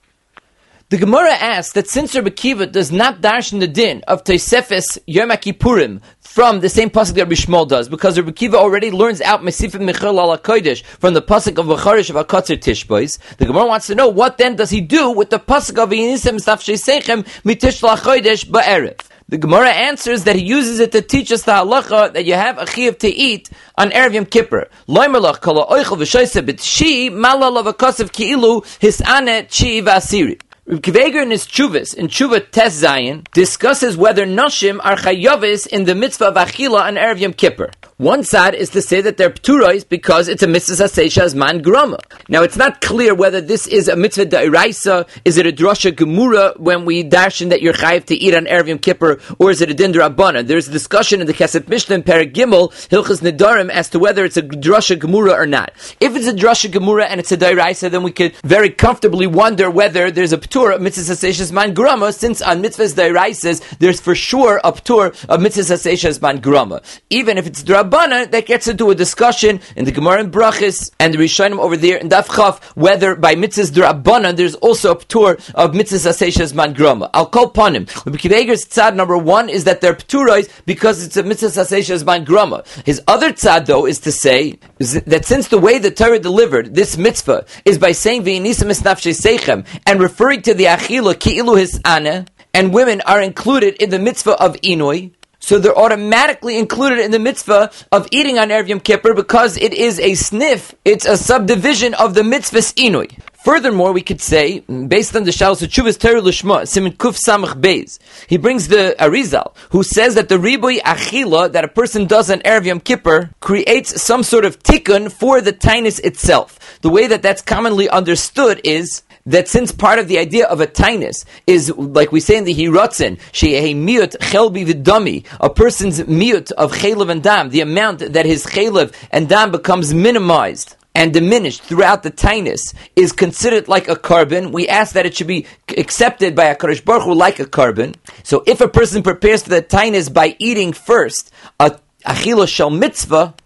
The Gemara asks that since Rabbi Kiva does not darshan the din of Tosefes Yom Kippurim from the same pasuk that Rabbi Yishmael does, because Rabbi Kiva already learns out Mesifim Mechol al HaKodesh from the pasuk of V'charish of HaKatzir Tishbois, the Gemara wants to know what then does he do with the pasuk of V'yinisem Safshei Seichem Mitish LaChodesh Ba'erev. The Gemara answers that he uses it to teach us the halacha that you have a chiyuv to eat on Erev Yom Kippur. Loimerlach kol ha'oichel v'shoyse b'tshi malal avakasav ki'ilu hisane tshi v'asiri. Reb Kiva in his Chuvas, in Chuva Tes Zayin, discusses whether Noshim are chayavis in the mitzvah of Achila on Erev Yom Kippur. One side is to say that they're pturos because it's a mitzvah Seisha as man grama. Now it's not clear whether this is a mitzvah da'iraisa, is it a drasha gemura when we darshan that you're chayiv to eat on Erev Yom Kippur, or is it a din d'Rabbana? There's a discussion in the Kesef Mishnah in Perek Gimel, Hilchas Nedarim, as to whether it's a drasha gemura or not. If it's a drasha gemura and it's a da'iraisa, then we could very comfortably wonder whether there's a ptur of mitzvah Seisha man grama, since on mitzvahs da'iraisas, there's for sure a ptur of mitzvah Seisha man grama. Even if it's d'Rabbana, that gets into a discussion in the Gemara in Brachis and the Rishonim over there in Daf Chaf, whether by mitzvahs d'Rabbanan there's also a ptur of mitzvahs aseshas man grama. I'll call upon him. Rabbi Kiveger's tzad number one is that they're pturos because it's a mitzvahs aseshas man grama. His other tzad though is to say that since the way the Torah delivered this mitzvah is by saying v'yinisem es nafshei seichem and referring to the achila ki'ilu his aneh, and women are included in the mitzvah of inui, so they're automatically included in the mitzvah of eating on Erev Yom Kippur because it is a sniff, it's a subdivision of the mitzvah's inui. Furthermore, we could say, based on the Shalos Chuvas Torah Lishma, Siman Kuf Samach Beis, he brings the Arizal, who says that the Ribui Achila that a person does on Erev Yom Kippur creates some sort of tikkun for the tainus itself. The way that that's commonly understood is that since part of the idea of a tainus is, like we say in the Hiratzin, she'ehi miut chelbi v'dami, a person's miut of chelev and dam, the amount that his chelev and dam becomes minimized and diminished throughout the tainus is considered like a carbon. We ask that it should be accepted by HaKadosh Baruch Hu like a carbon. So if a person prepares for the tainus by eating first a achila shel mitzvah,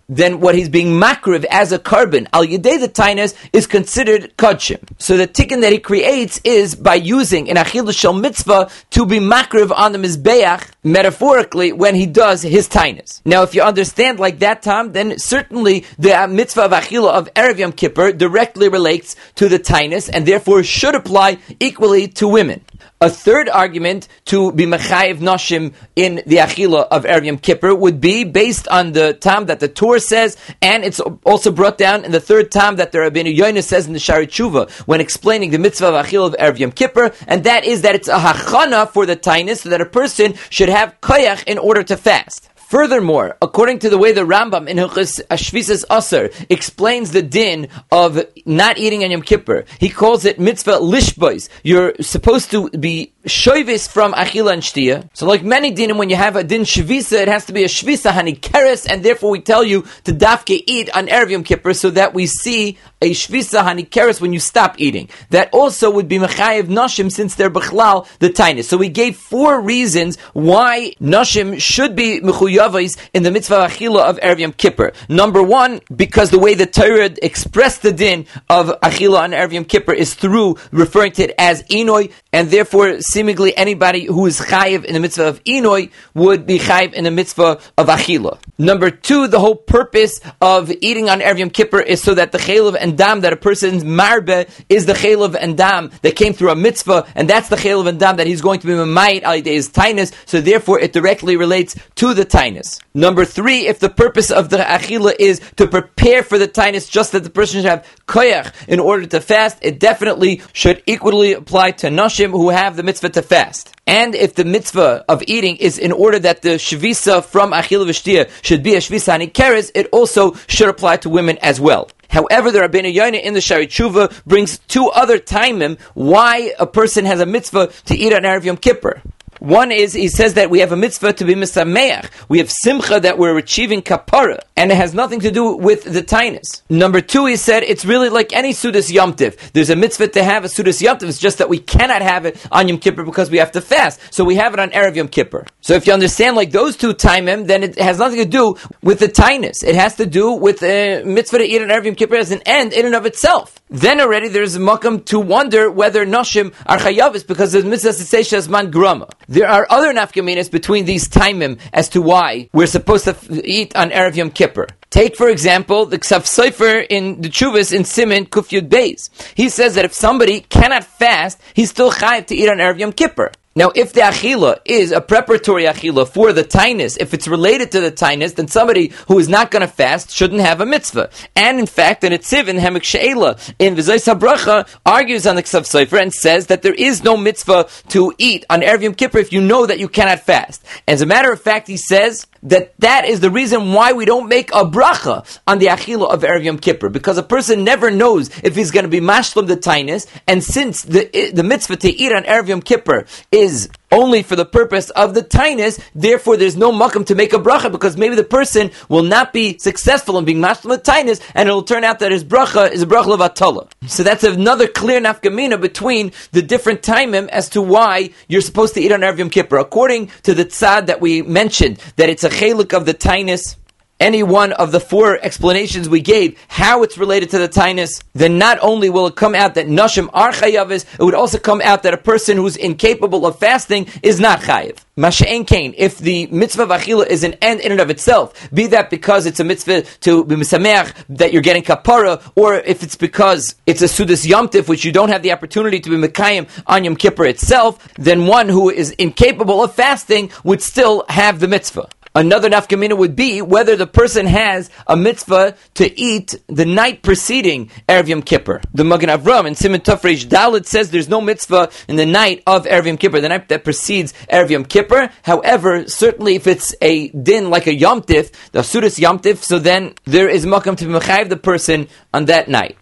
then what he's being makriv as a carbon, al yedei the tainis, is considered kodshim. So the tikkun that he creates is by using an achila shel mitzvah to be makriv on the mizbeach, metaphorically, when he does his tainis. Now, if you understand like that, Tom, then certainly the mitzvah of achila of Erev Yom Kippur directly relates to the tainis, and therefore should apply equally to women. A third argument to be mechayev noshim in the achila of Erev Yom Kippur would be based on the tam that the Torah says, and it's also brought down in the third tam that the Rabbeinu Yoina says in the Shari Tshuva when explaining the mitzvah of achila of Erev Yom Kippur, and that is that it's a hachana for the tainis, so that a person should have koyach in order to fast. Furthermore, according to the way the Rambam in Hilchos Shvisas Aser explains the din of not eating on Yom Kippur, he calls it mitzvah lishbois. You're supposed to be shoivis from achila and shtia. So like many dinim, when you have a din shvisa, it has to be a shvisa hanikeres, and therefore we tell you to dafke eat on Erev Yom Kippur so that we see a shvisa hanikeres when you stop eating. That also would be mechayev noshim since they're bechlal the tainis. So we gave 4 reasons why noshim should be mechuyavos in the mitzvah achila of Erev Yom Kippur. Number 1, because the way the Torah expressed the din of achila on Erev Yom Kippur is through referring to it as inoi, and therefore seemingly anybody who is chayiv in the mitzvah of inoi would be chayiv in the mitzvah of achila. Number 2, the whole purpose of eating on Erev Yom Kippur is so that the chaylev and dam that a person's marbe is the chaylev and dam that came through a mitzvah, and that's the chaylev and dam that he's going to be mamayit al yedei his tainus, so therefore it directly relates to the tainus. Number 3, if the purpose of the achila is to prepare for the tainus, just that the person should have koyach in order to fast, it definitely should equally apply to nashim who have the mitzvah to fast. And if the mitzvah of eating is in order that the shvisa from achila v'shtia should be a shvisa hanikeres, it also should apply to women as well. However, the Rabbeinu Yoina in the Shari Tshuva brings 2 other taimim why a person has a mitzvah to eat on Erev Yom Kippur. One is, he says that we have a mitzvah to be misameach. We have simcha that we're achieving kapara, and it has nothing to do with the tainus. Number 2, he said, it's really like any Sudas Yom Tiv. There's a mitzvah to have a Sudas Yom Tiv, it's just that we cannot have it on Yom Kippur because we have to fast. So we have it on Erev Yom Kippur. So if you understand like those 2 taimim, then it has nothing to do with the tainus. It has to do with the mitzvah to eat on Erev Yom Kippur as an end in and of itself. Then already there's a makam to wonder whether noshim are chayavis because there's mitzvah to say shazman grama. There are other nafkaminas between these taimim as to why we're supposed to eat on Erev Yom Kippur. Take, for example, the Ksav Sofer in the Chuvas in Siman Kuf Yud Beis. He says that if somebody cannot fast, he's still chayav to eat on Erev Yom Kippur. Now, if the achila is a preparatory achila for the tainus, if it's related to the tainus, then somebody who is not going to fast shouldn't have a mitzvah. And in fact, the Netziv in Hemek She'ela in V'zos HaBracha argues on the Ksav Sofer and says that there is no mitzvah to eat on Erev Yom Kippur if you know that you cannot fast. As a matter of fact, he says that is the reason why we don't make a bracha on the achila of Erev Yom Kippur, because a person never knows if he's going to be mashlim the tainus, and since the mitzvah to eat on Erev Yom Kippur is only for the purpose of the tainus, therefore there's no makam to make a bracha, because maybe the person will not be successful in being mashlim the tainus, and it'll turn out that his bracha is a bracha levatala. So that's another clear nafkamina between the different taimim as to why you're supposed to eat on Erev Yom Kippur. According to the tzad that we mentioned, that it's a chelik of the tainus, any one of the 4 explanations we gave, how it's related to the tainus, then not only will it come out that nashim are chayavis, it would also come out that a person who's incapable of fasting is not chayav. Masha'en kain, if the mitzvah of achila is an end in and of itself, be that because it's a mitzvah to be misameach, that you're getting kapara, or if it's because it's a sudas yom tif, which you don't have the opportunity to be mekayim on Yom Kippur itself, then one who is incapable of fasting would still have the mitzvah. Another nafkamina would be whether the person has a mitzvah to eat the night preceding Erev Yom Kippur. The Magen Avram in Siman Tov Reish Dalet says there's no mitzvah in the night of Erev Yom Kippur, the night that precedes Erev Yom Kippur. However, certainly if it's a din like a Yom Tif, the Sudas Yom Tif, so then there is makam to be mechayiv the person on that night.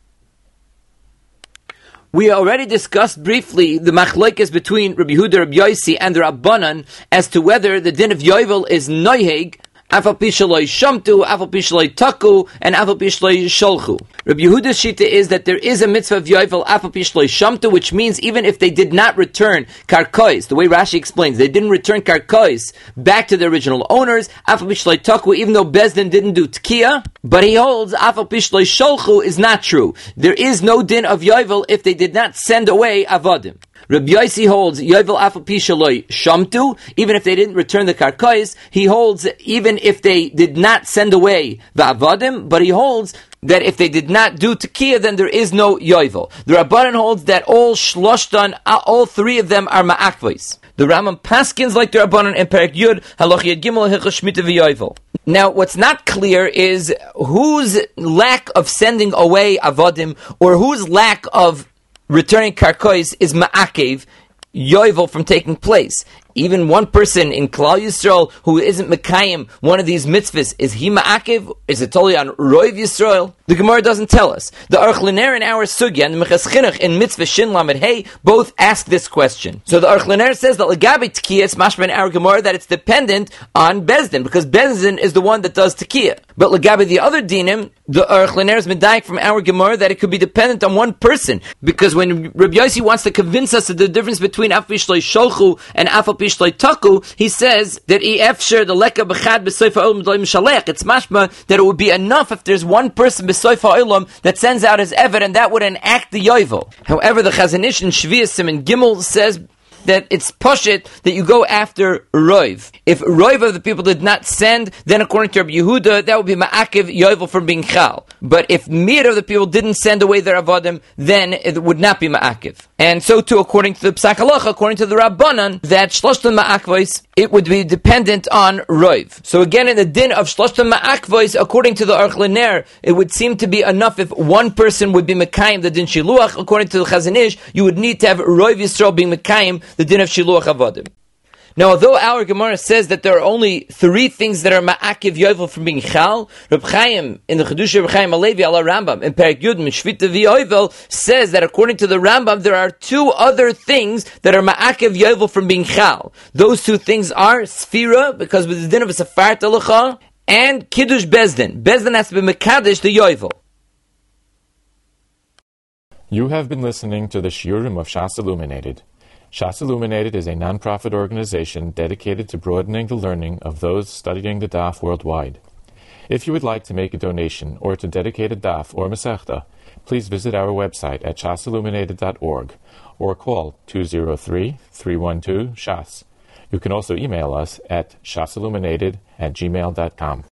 We already discussed briefly the machlokes between Rabbi Yehuda, Rabbi Yossi, and the Rabbanan as to whether the din of Yovel is noiheg Afal pi shaloi shamtu, afal pi shaloi taku, and afal pi shaloi sholchu. Rabbi Yehuda's shita is that there is a mitzvah of yovel afal pi shaloi shamtu, which means even if they did not return karkois, the way Rashi explains, they didn't return karkois back to the original owners, afal pi shaloi taku, even though Bezdin didn't do tkiya, but he holds afal pi shaloi sholchu is not true. There is no din of yovel if they did not send away avodim. Rabbi Yossi holds yovel afal pi shaloi shamtu, even if they didn't return the karkois. He holds even if they did not send away the avodim, but he holds that if they did not do tekiah, then there is no yovel. The Rabbanan holds that all shloshtan, all three of them are ma'akvos. The Rambam paskins like the Rabbanan in Perek Yud, Halach Yad Gimel, Hilchos Shmita v'yovel. Now, what's not clear is whose lack of sending away avodim, or whose lack of returning karkois is ma'akev, yovel, from taking place. Even one person in Klal Yisrael who isn't Mekayim one of these mitzvahs, is he ma'akev? Is it totally on Roiv Yisrael? The Gemara doesn't tell us. The Aruch LaNer in our Sugya and the Meches Chinuch in Mitzvah Shin Lamed Hey both ask this question. So the Aruch LaNer says that L'gabi Tekiyah, it's mashma in our Gemara that it's dependent on Bezdin, because Bezdin is the one that does Tekiyah. But L'gabi the other dinim, the Aruch LaNer is medayik from our Gemara that it could be dependent on one person, because when Rabbi Yossi wants to convince us of the difference between Afal pi shaloi sholchu and Afal pi shaloi taku, he says that efshar the leka b'chad b'soif ha'olam d'lo mishalech. It's mashma that it would be enough if there's one person b'soif ha'olam that sends out his evid, and that would enact the yovel. However, the Chazon Ish in Shvias Siman Gimel says that it's poshit that you go after Roiv. If Roiv of the people did not send, then according to Rabbi Yehuda, that would be ma'akev yovel from being chal. But if mir of the people didn't send away their avodim, then it would not be ma'akev. And so too, according to the Psak Halacha, according to the Rabbanan, that shloshtan ma'akvos, it would be dependent on Roiv. So again, in the din of shloshtan ma'akvos, according to the Aruch LaNer, it would seem to be enough if one person would be mekayim the din shiluach. According to the Chazon Ish, you would need to have Roiv Yisrael being mekayim the din of shiluach avodim. Now, although our Gemara says that there are only three things that are ma'akiv yovel from being chal, Reb Chaim in the Chedusha Reb Chaim Alevi ala Rambam in Perek Yud Mishvita v'yovel says that according to the Rambam there are two other things that are ma'akiv yovel from being chal. Those two things are sfira, because with the din of a sefart halacha, and kiddush bezdin. Bezdin has to be mekadesh the yovel. You have been listening to the Shiurim of Shas Illuminated. Shas Illuminated is a non-profit organization dedicated to broadening the learning of those studying the Daf worldwide. If you would like to make a donation or to dedicate a Daf or Masechta, please visit our website at shasilluminated.org or call 203-312-SHAS. You can also email us at shasilluminated@gmail.com.